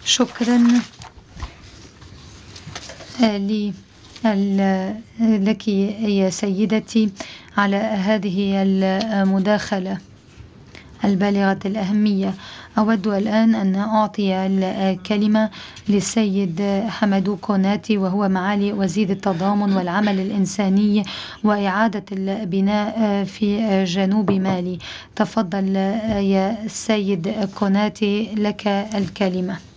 شكرا لك يا سيدتي على هذه المداخلة البالغة الأهمية. أود الآن أن أعطي الكلمة للسيد حمدو كوناتي، وهو معالي وزير التضامن والعمل الإنساني وإعادة البناء في جنوب مالي. تفضل يا السيد كوناتي، لك الكلمة.